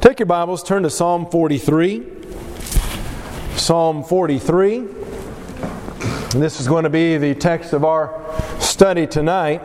Take your Bibles, turn to Psalm 43. Psalm 43. And this is going to be the text of our study tonight,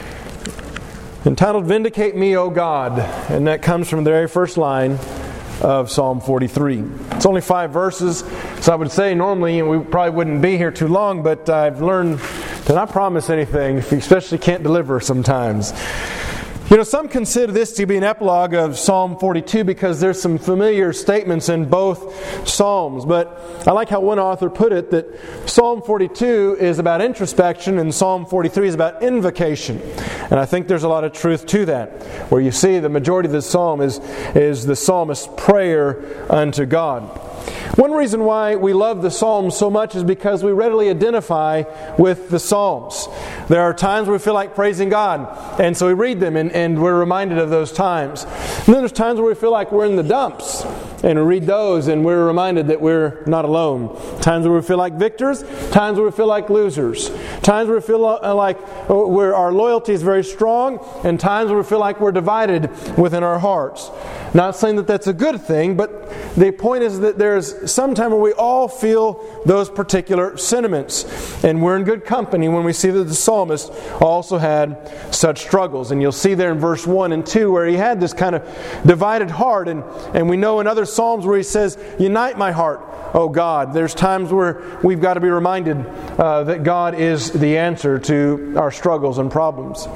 entitled, Vindicate Me, O God. And that comes from the very first line of Psalm 43. It's only 5 verses, so I would say normally we probably wouldn't be here too long, but I've learned to not promise anything, if you especially can't deliver sometimes. You know, some consider this to be an epilogue of Psalm 42 because there's some familiar statements in both Psalms. But I like how one author put it, that Psalm 42 is about introspection and Psalm 43 is about invocation. And I think there's a lot of truth to that, where you see the majority of the psalm is the psalmist's prayer unto God. One reason why we love the Psalms so much is because we readily identify with the Psalms. There are times where we feel like praising God, and so we read them and we're reminded of those times. And then there's times where we feel like we're in the dumps, and we read those and we're reminded that we're not alone. Times where we feel like victors, times where we feel like losers. Times where we feel like where our loyalty is very strong, and times where we feel like we're divided within our hearts. Not saying that that's a good thing, but the point is that there's some time where we all feel those particular sentiments. And we're in good company when we see that the psalmist also had such struggles. And you'll see there in verse 1 and 2 where he had this kind of divided heart. And we know in other psalms where he says, "Unite my heart, O God." There's times where we've got to be reminded that God is the answer to our struggles and problems.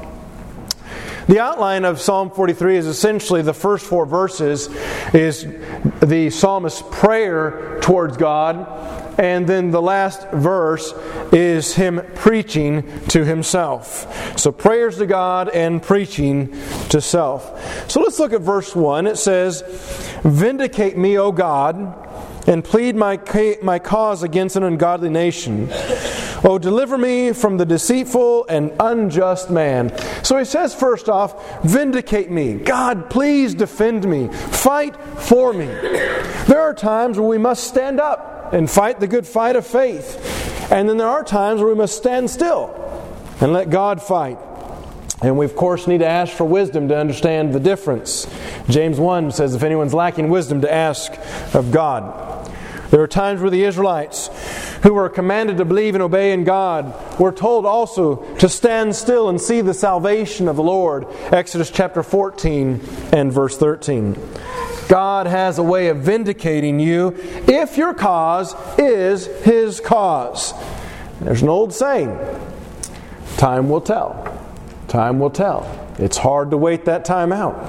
The outline of Psalm 43 is essentially the first 4 verses is the psalmist's prayer towards God, and then the last verse is him preaching to himself. So prayers to God and preaching to self. So let's look at verse 1. It says, "Vindicate me, O God, and plead my cause against an ungodly nation. O deliver me from the deceitful and unjust man." So he says first off, vindicate me. God, please defend me. Fight for me. There are times where we must stand up and fight the good fight of faith. And then there are times where we must stand still and let God fight. And we, of course, need to ask for wisdom to understand the difference. James 1 says, if anyone's lacking wisdom, to ask of God. There are times where the Israelites, who were commanded to believe and obey in God, were told also to stand still and see the salvation of the Lord. Exodus chapter 14 and verse 13. God has a way of vindicating you if your cause is His cause. There's an old saying, time will tell. Time will tell. It's hard to wait that time out.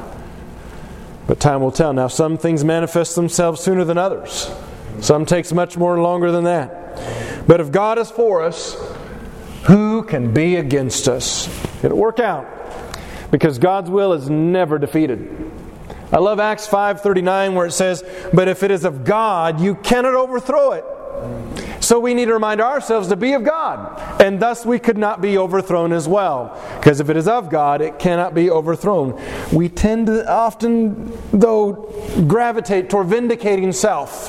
But time will tell. Now, some things manifest themselves sooner than others. Some takes much more longer than that. But if God is for us, who can be against us? It'll work out. Because God's will is never defeated. I love Acts 5:39 where it says, "But if it is of God, you cannot overthrow it." So we need to remind ourselves to be of God. And thus we could not be overthrown as well. Because if it is of God, it cannot be overthrown. We tend to often, though, gravitate toward vindicating self.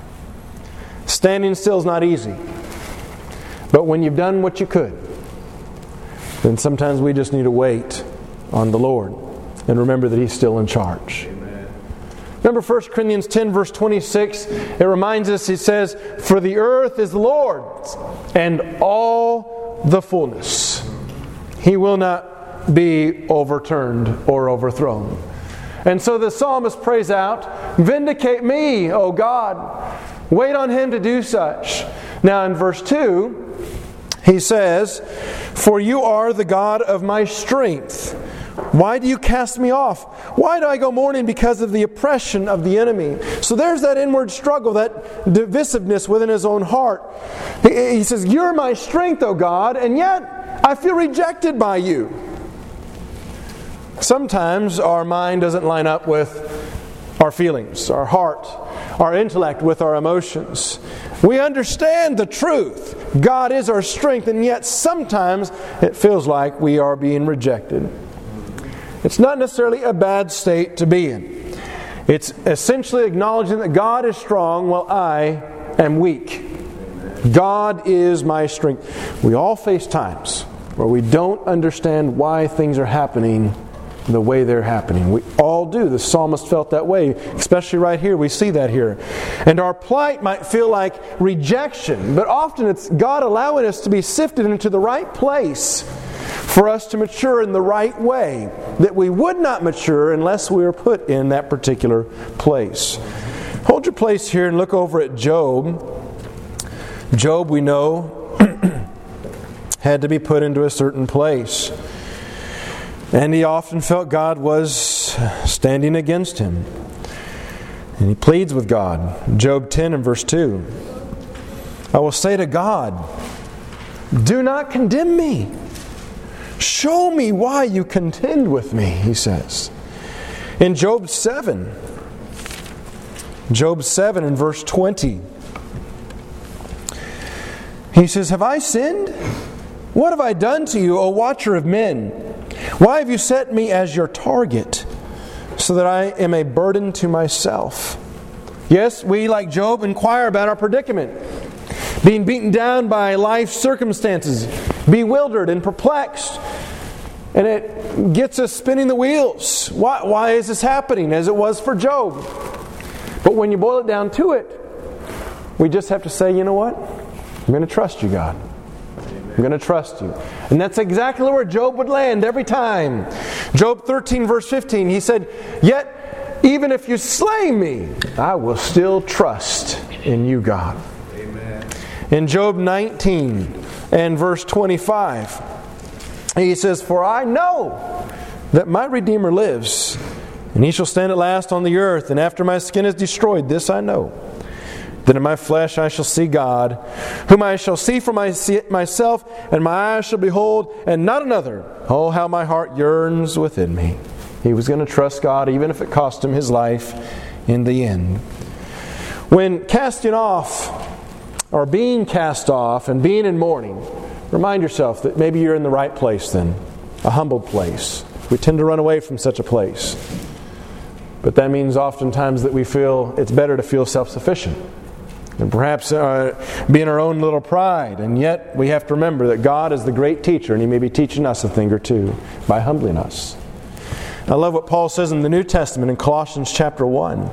Standing still is not easy. But when you've done what you could, then sometimes we just need to wait on the Lord and remember that He's still in charge. Amen. Remember 1 Corinthians 10 verse 26, it reminds us, it says, "For the earth is the Lord's, and all the fullness. He will not be overturned or overthrown." And so the psalmist prays out, "Vindicate me, O God." Wait on Him to do such. Now in verse 2, he says, "For you are the God of my strength. Why do you cast me off? Why do I go mourning because of the oppression of the enemy?" So there's that inward struggle, that divisiveness within his own heart. He says, "You're my strength, O God, and yet I feel rejected by you." Sometimes our mind doesn't line up with our feelings, our heart, our intellect with our emotions. We understand the truth. God is our strength, and yet sometimes it feels like we are being rejected. It's not necessarily a bad state to be in. It's essentially acknowledging that God is strong while I am weak. God is my strength. We all face times where we don't understand why things are happening the way they're happening. We all do. The psalmist felt that way, especially right here. We see that here. And our plight might feel like rejection, but often it's God allowing us to be sifted into the right place for us to mature in the right way, that we would not mature unless we were put in that particular place. Hold your place here and look over at Job. Job, we know, had to be put into a certain place. And he often felt God was standing against him. And he pleads with God. Job 10 and verse 2. I will say to God, do not condemn me. Show me why you contend with me, he says. In Job 7 and verse 20, he says, have I sinned? What have I done to you, O watcher of men? Why have you set me as your target, so that I am a burden to myself? Yes, we, like Job, inquire about our predicament. Being beaten down by life's circumstances, bewildered and perplexed. And it gets us spinning the wheels. Why is this happening? As it was for Job. But when you boil it down to it, we just have to say, you know what? I'm going to trust you, God. I'm going to trust you. And that's exactly where Job would land every time. Job 13 verse 15, he said, yet even if you slay me, I will still trust in you, God. Amen. In Job 19 and verse 25, he says, for I know that my Redeemer lives, and he shall stand at last on the earth, and after my skin is destroyed, this I know, that in my flesh I shall see God, whom I shall see for myself, and my eyes shall behold, and not another. Oh, how my heart yearns within me. He was going to trust God, even if it cost him his life in the end. When casting off, or being cast off, and being in mourning, remind yourself that maybe you're in the right place then, a humbled place. We tend to run away from such a place. But that means oftentimes that we feel it's better to feel self-sufficient. And perhaps be in our own little pride. And yet we have to remember that God is the great teacher, and He may be teaching us a thing or two by humbling us. I love what Paul says in the New Testament in Colossians chapter 1.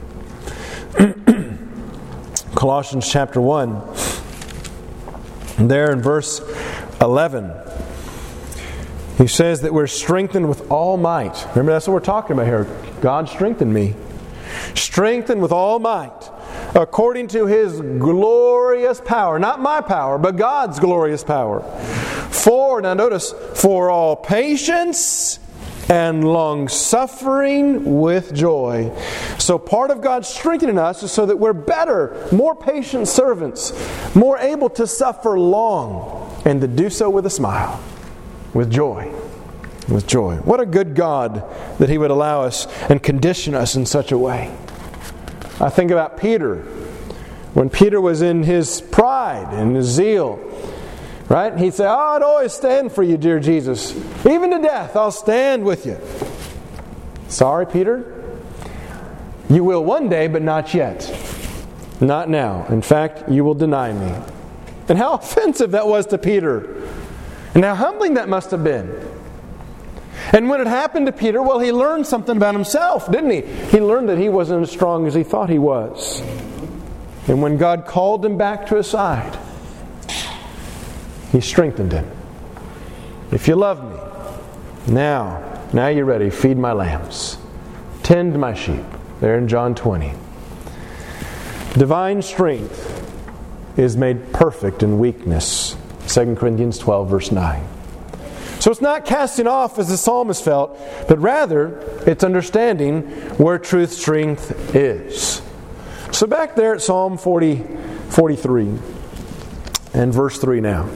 Colossians chapter 1. And there in verse 11, he says that we're strengthened with all might. Remember, that's what we're talking about here. God strengthened me. Strengthened with all might, according to His glorious power. Not my power, but God's glorious power. Now notice, for all patience and long-suffering with joy. So part of God strengthening us is so that we're better, more patient servants, more able to suffer long, and to do so with a smile, with joy. With joy. What a good God that He would allow us and condition us in such a way. I think about Peter. When Peter was in his pride and his zeal, right? He'd say, oh, I'd always stand for you, dear Jesus. Even to death, I'll stand with you. Sorry, Peter. You will one day, but not yet. Not now. In fact, you will deny me. And how offensive that was to Peter. And how humbling that must have been. And when it happened to Peter, well, he learned something about himself, didn't he? He learned that he wasn't as strong as he thought he was. And when God called him back to his side, He strengthened him. If you love me, now you're ready. Feed my lambs. Tend my sheep. There in John 20. Divine strength is made perfect in weakness. 2 Corinthians 12 verse 9. So it's not casting off as the psalmist felt, but rather it's understanding where truth strength is. So back there at Psalm 43 and verse 3 now.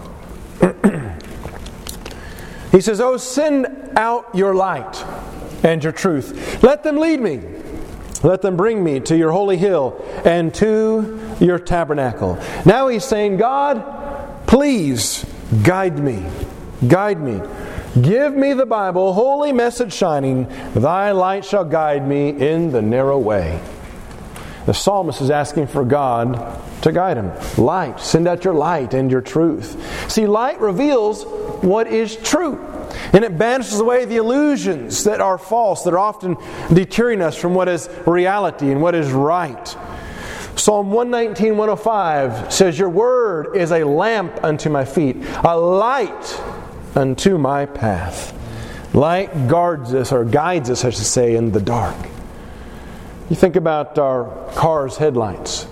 He says, oh, send out your light and your truth. Let them lead me. Let them bring me to your holy hill and to your tabernacle. Now he's saying, God, please guide me. Guide me. Give me the Bible, holy message shining. Thy light shall guide me in the narrow way. The psalmist is asking for God to guide him. Light. Send out your light and your truth. See, light reveals what is true. And it banishes away the illusions that are false, that are often deterring us from what is reality and what is right. Psalm 119, 105 says, Your word is a lamp unto my feet, a light unto my path. Light guards us, or guides us, I should say, in the dark. You think about our car's headlights.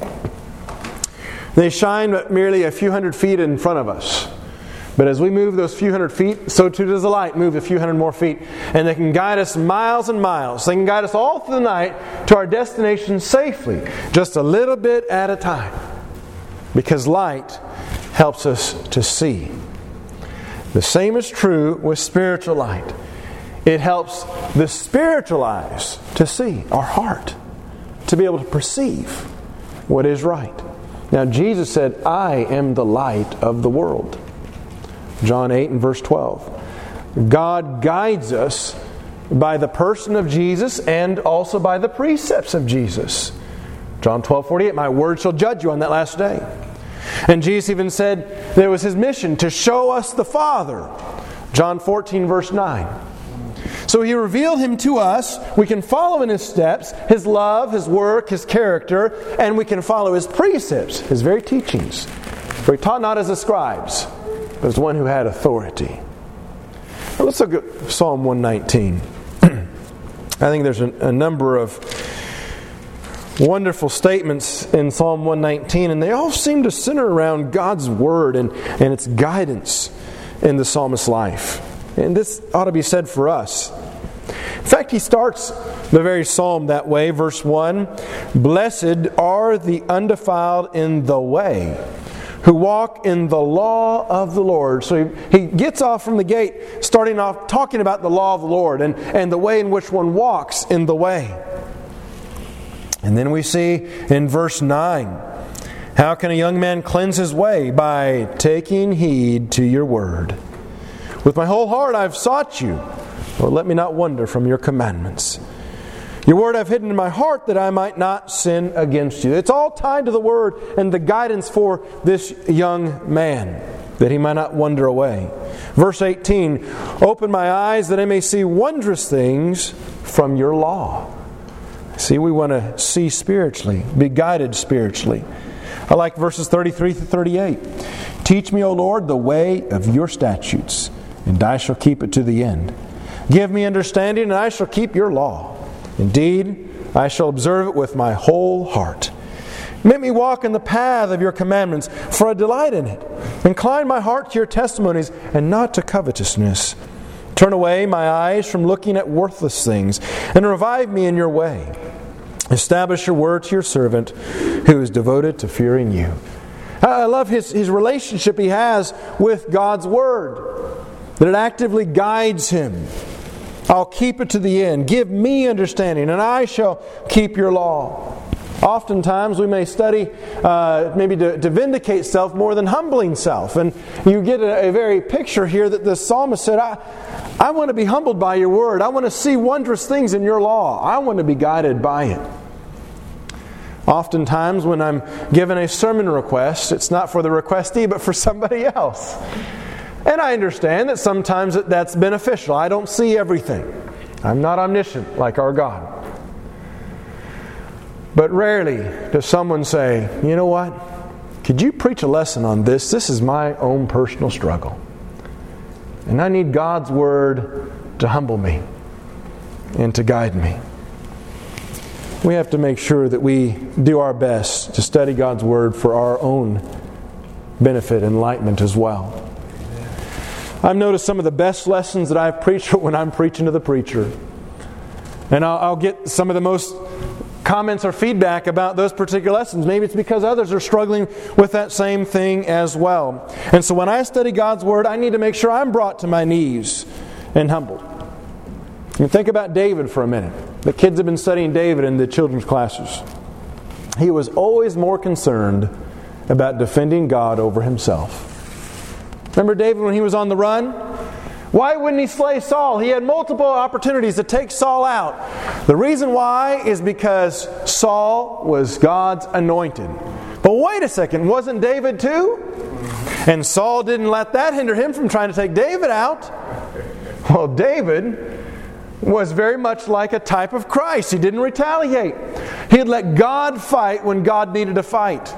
They shine but merely a few hundred feet in front of us. But as we move those few hundred feet, so too does the light move a few hundred more feet. And they can guide us miles and miles. They can guide us all through the night to our destination safely, just a little bit at a time. Because light helps us to see. The same is true with spiritual light. It helps the spiritual eyes to see, our heart, to be able to perceive what is right. Now Jesus said, I am the light of the world. John 8 and verse 12. God guides us by the person of Jesus and also by the precepts of Jesus. John 12:48, my word shall judge you on that last day. And Jesus even said that it was His mission to show us the Father. John 14 verse 9. So He revealed Him to us. We can follow in His steps, His love, His work, His character, and we can follow His precepts, His very teachings. For He taught not as the scribes, but as one who had authority. Now let's look at Psalm 119. I think there's a number of wonderful statements in Psalm 119, and they all seem to center around God's Word and its guidance in the psalmist's life. And this ought to be said for us. In fact, he starts the very psalm that way. Verse 1, Blessed are the undefiled in the way, who walk in the law of the Lord. So he gets off from the gate, starting off talking about the law of the Lord and the way in which one walks in the way. And then we see in verse 9, how can a young man cleanse his way? By taking heed to your word. With my whole heart I've sought you. Lord, let me not wander from your commandments. Your word I've hidden in my heart that I might not sin against you. It's all tied to the word and the guidance for this young man, that he might not wander away. Verse 18, Open my eyes that I may see wondrous things from your law. See, we want to see spiritually, be guided spiritually. I like verses 33 to 38. Teach me, O Lord, the way of your statutes, and I shall keep it to the end. Give me understanding, and I shall keep your law. Indeed, I shall observe it with my whole heart. Make me walk in the path of your commandments, for I delight in it. Incline my heart to your testimonies, and not to covetousness. Turn away my eyes from looking at worthless things, and revive me in your way. Establish your word to your servant, who is devoted to fearing you. I love his relationship he has with God's word, that it actively guides him. I'll keep it to the end. Give me understanding, and I shall keep your law. Oftentimes we may study maybe to vindicate self more than humbling self. And you get a very picture here that the psalmist said, I want to be humbled by your word. I want to see wondrous things in your law. I want to be guided by it. Oftentimes when I'm given a sermon request, it's not for the requestee but for somebody else. And I understand that sometimes that's beneficial. I don't see everything. I'm not omniscient like our God. But rarely does someone say, you know what? Could you preach a lesson on this? This is my own personal struggle. And I need God's word to humble me and to guide me. We have to make sure that we do our best to study God's word for our own benefit and enlightenment as well. I've noticed some of the best lessons that I've preached when I'm preaching to the preacher. And I'll get some of the most comments or feedback about those particular lessons. Maybe it's because others are struggling with that same thing as well. And so when I study God's word, I need to make sure I'm brought to my knees and humbled. And think about David for a minute. The kids have been studying David in the children's classes. He was always more concerned about defending God over himself. Remember David when he was on the run? Why wouldn't he slay Saul? He had multiple opportunities to take Saul out. The reason why is because Saul was God's anointed. But wait a second, wasn't David too? And Saul didn't let that hinder him from trying to take David out. Well, David was very much like a type of Christ. He didn't retaliate. He had let God fight when God needed to fight.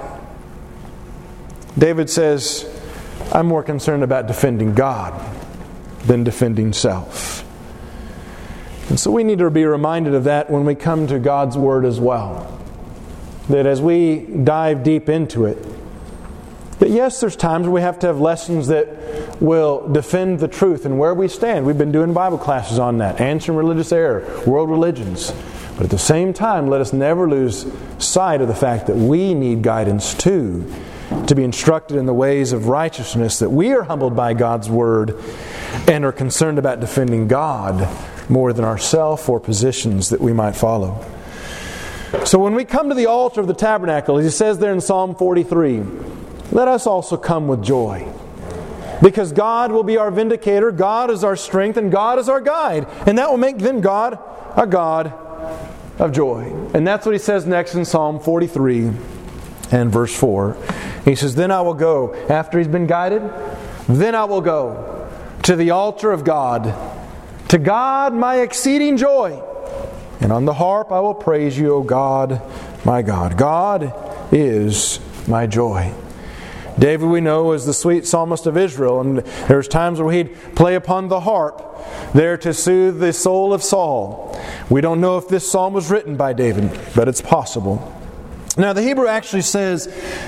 David says, I'm more concerned about defending God than defending self. And so we need to be reminded of that when we come to God's Word as well. That as we dive deep into it, that yes, there's times where we have to have lessons that will defend the truth and where we stand. We've been doing Bible classes on that, answering religious error, world religions. But at the same time, let us never lose sight of the fact that we need guidance too, to be instructed in the ways of righteousness, that we are humbled by God's Word and are concerned about defending God more than ourselves or positions that we might follow. So when we come to the altar of the tabernacle, as he says there in Psalm 43, let us also come with joy. Because God will be our vindicator, God is our strength, and God is our guide. And that will make then God a God of joy. And that's what he says next in Psalm 43 and verse 4. He says, then I will go, after he's been guided, then I will go to the altar of God, to God my exceeding joy. And on the harp I will praise you, O God, my God. God is my joy. David, we know, is the sweet psalmist of Israel, and there's times where he'd play upon the harp there to soothe the soul of Saul. We don't know if this psalm was written by David, but it's possible. Now, the Hebrew actually says,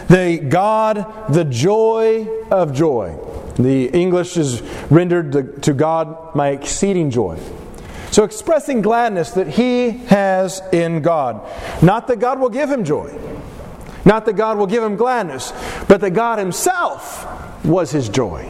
God, the joy of joy. The English is rendered to God, my exceeding joy. So expressing gladness that he has in God. Not that God will give him joy. Not that God will give him gladness, but that God himself was his joy.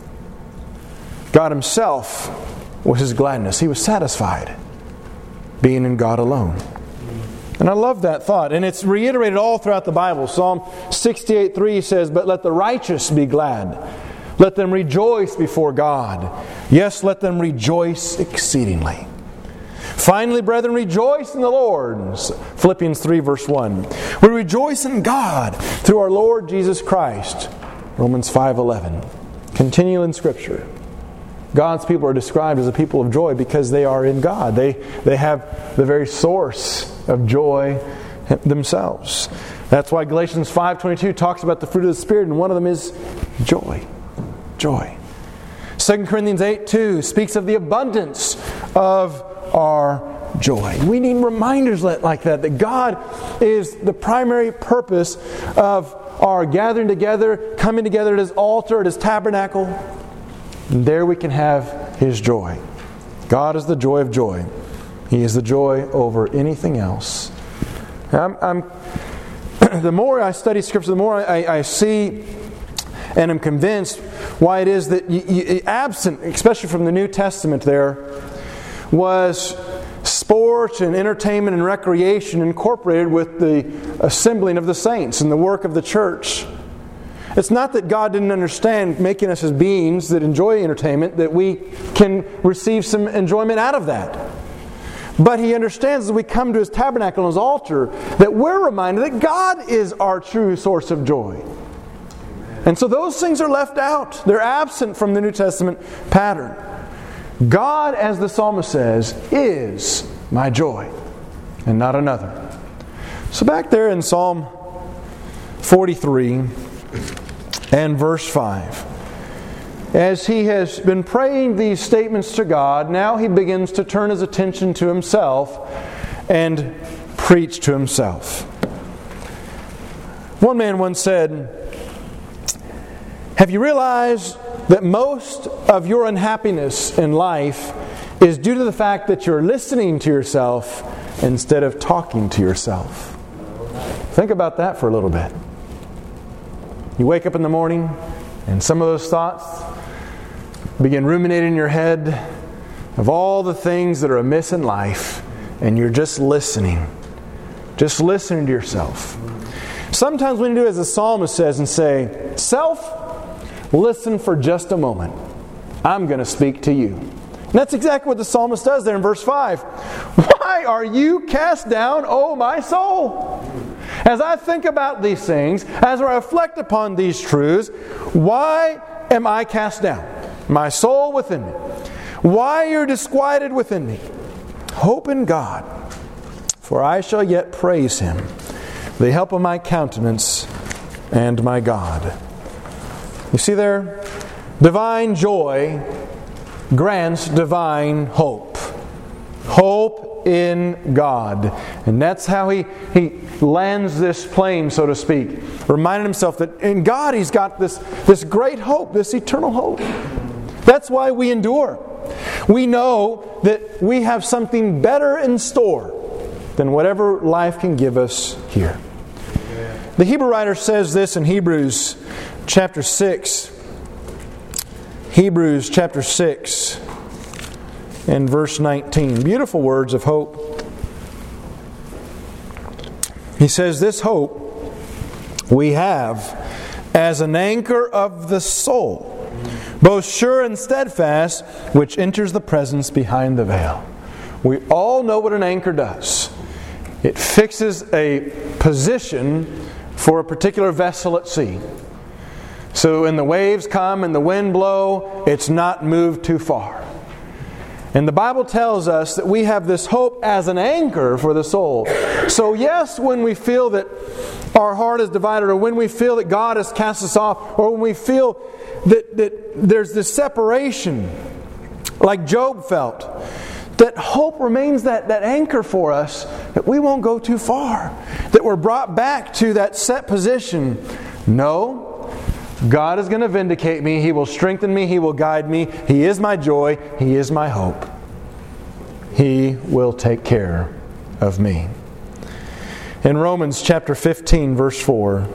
God himself was his gladness. He was satisfied being in God alone. And I love that thought. And it's reiterated all throughout the Bible. Psalm 68:3 says, but let the righteous be glad. Let them rejoice before God. Yes, let them rejoice exceedingly. Finally, brethren, rejoice in the Lord. Philippians 3 verse 1. We rejoice in God through our Lord Jesus Christ. Romans 5:11. Continue in Scripture. God's people are described as a people of joy because they are in God. They have the very source of joy themselves. That's why Galatians 5:22 talks about the fruit of the Spirit, and one of them is joy. Joy. 2 Corinthians 8:2 speaks of the abundance of our joy. We need reminders like that God is the primary purpose of our gathering together, coming together at His altar, at His tabernacle. And there we can have His joy. God is the joy of joy. He is the joy over anything else. The more I study Scripture, the more I see and am convinced why it is that absent, especially from the New Testament there, was sport and entertainment and recreation incorporated with the assembling of the saints and the work of the church. It's not that God didn't understand making us as beings that enjoy entertainment, that we can receive some enjoyment out of that. But He understands as we come to His tabernacle and His altar that we're reminded that God is our true source of joy. And so those things are left out. They're absent from the New Testament pattern. God, as the psalmist says, is my joy and not another. So back there in Psalm 43 and verse 5, as he has been praying these statements to God, now he begins to turn his attention to himself and preach to himself. One man once said, have you realized that most of your unhappiness in life is due to the fact that you're listening to yourself instead of talking to yourself? Think about that for a little bit. You wake up in the morning and some of those thoughts begin ruminating in your head of all the things that are amiss in life, and you're just listening to yourself. Sometimes we need to do as the psalmist says and say, self, listen for just a moment. I'm going to speak to you. And that's exactly what the psalmist does there in verse 5. Why are you cast down, O my soul? As I think about these things, as I reflect upon these truths, why am I cast down? My soul within me. Why you're disquieted within me? Hope in God, for I shall yet praise Him, the help of my countenance and my God. You see there? Divine joy grants divine hope. Hope in God. And that's how he lands this plane, so to speak. Reminding himself that in God He's got this great hope, this eternal hope. That's why we endure. We know that we have something better in store than whatever life can give us here. The Hebrew writer says this in Hebrews chapter 6. Hebrews chapter 6 and verse 19. Beautiful words of hope. He says, "This hope we have as an anchor of the soul, both sure and steadfast, which enters the presence behind the veil." We all know what an anchor does. It fixes a position for a particular vessel at sea. So when the waves come and the wind blow, it's not moved too far. And the Bible tells us that we have this hope as an anchor for the soul. So yes, when we feel that our heart is divided, or when we feel that God has cast us off, or when we feel that there's this separation, like Job felt, that hope remains that anchor for us, that we won't go too far, that we're brought back to that set position. No, God is going to vindicate me. He will strengthen me. He will guide me. He is my joy. He is my hope. He will take care of me. In Romans chapter 15, verse 4,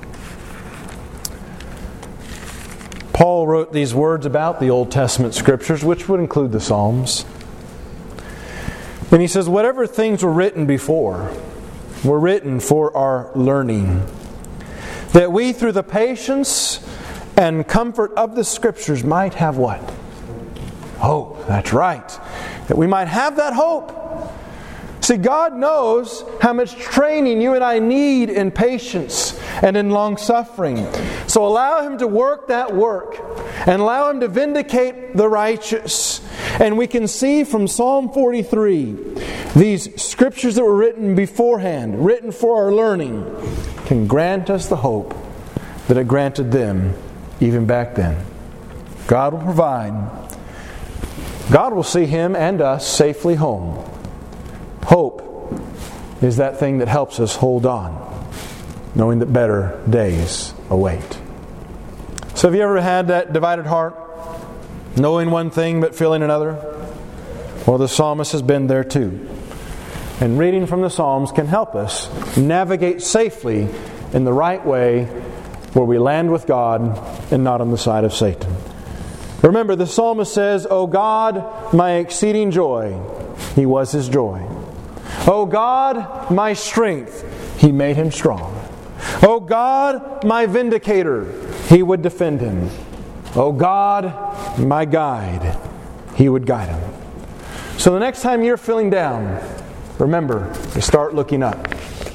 Paul wrote these words about the Old Testament Scriptures, which would include the Psalms. And he says, "Whatever things were written before were written for our learning, that we through the patience and comfort of the Scriptures might have" what? Hope. That's right. That we might have that hope. See, God knows how much training you and I need in patience and in long-suffering. So allow Him to work that work and allow Him to vindicate the righteous. And we can see from Psalm 43, these Scriptures that were written beforehand, written for our learning, can grant us the hope that it granted them even back then. God will provide. God will see him and us safely home. Hope is that thing that helps us hold on, knowing that better days await. So have you ever had that divided heart? Knowing one thing but feeling another? Well, the psalmist has been there too. And reading from the Psalms can help us navigate safely in the right way, where we land with God and not on the side of Satan. Remember, the psalmist says, "O God, my exceeding joy." He was his joy. "O God, my strength." He made him strong. "O God, my vindicator." He would defend him. "O God, my guide." He would guide him. So the next time you're feeling down, remember to start looking up.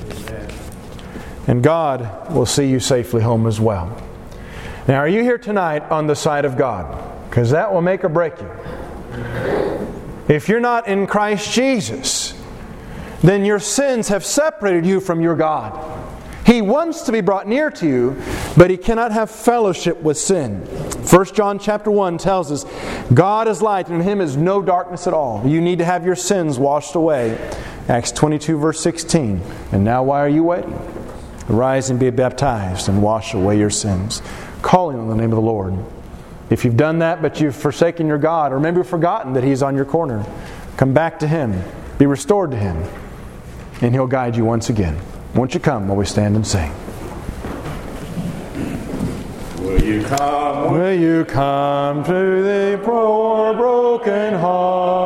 And God will see you safely home as well. Now, are you here tonight on the side of God? Because that will make or break you. If you're not in Christ Jesus, then your sins have separated you from your God. He wants to be brought near to you, but He cannot have fellowship with sin. 1 John chapter 1 tells us, God is light and in Him is no darkness at all. You need to have your sins washed away. Acts 22 verse 16. And now why are you waiting? Arise and be baptized and wash away your sins, calling on the name of the Lord. If you've done that but you've forsaken your God, or maybe you've forgotten that He's on your corner, come back to Him. Be restored to Him. And He'll guide you once again. Won't you come while we stand and sing? Will you come? Will you come to the poor broken heart?